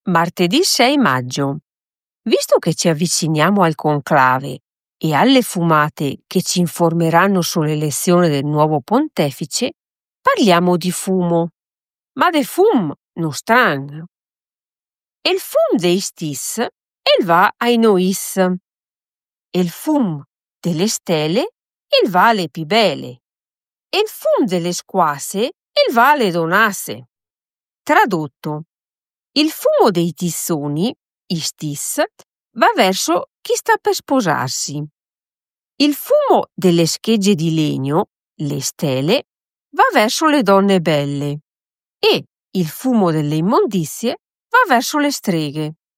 Martedì 6 maggio. Visto che ci avviciniamo al conclave e alle fumate che ci informeranno sull'elezione del nuovo pontefice, parliamo di fumo, ma de fum non strang. Il fum dei stis il va ai nois. Il fum delle stelle il va alle pibele. Il fum delle squasse il va alle donasse. Tradotto. Il fumo dei tissoni, i stis, va verso chi sta per sposarsi. Il fumo delle schegge di legno, le stele, va verso le donne belle. E il fumo delle immondizie va verso le streghe.